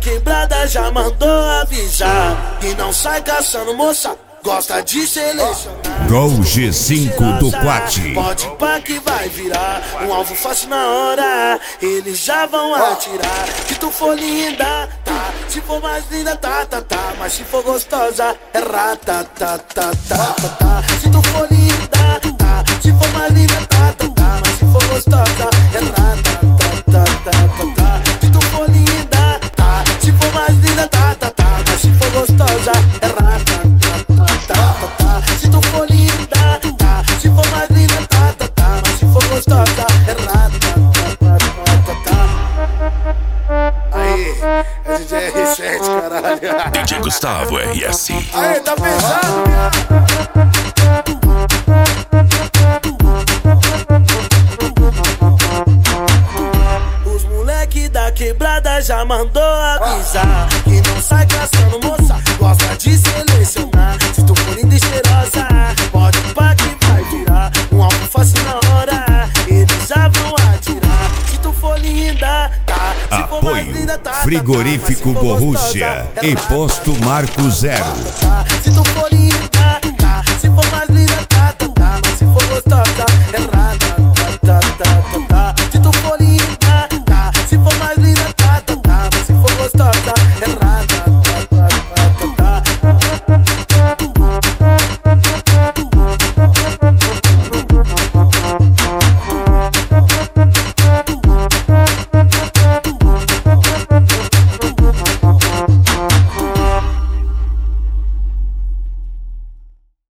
quebrada já mandou avisar que não sai caçando moça, gosta de selecionar. Gol G5 do Quat. Pode pá que vai virar um alvo fácil na hora. Eles já vão atirar. Se tu for linda, tá. Se for mais linda, tá. Mas se for gostosa, é rata, tá. Se tu for linda, tá. Se for mais linda, tá. Mas se for gostosa, é rata, tá. Se tu for linda, tá. Se for mais linda, tá. Mas se for gostosa, é rata. Se tu for linda, tá. Se for mais linda, tá. Mas se for gostosa, é rata, Aí, é DJ R7, caralho. DJ Gustavo RS. Aí, tá pesado, viado. Os moleque da quebrada já mandou avisar que não sai caçando moça, gosta de selecionar. Se tu for linda e cheirosa, pode pá que vai virar um alvo fácil na hora. Eles já vão atirar. Se tu for linda, tá. Se for mais Apoio linda, tá. Frigorífico Borrússia e Posto Marco Zero. Se tu for linda,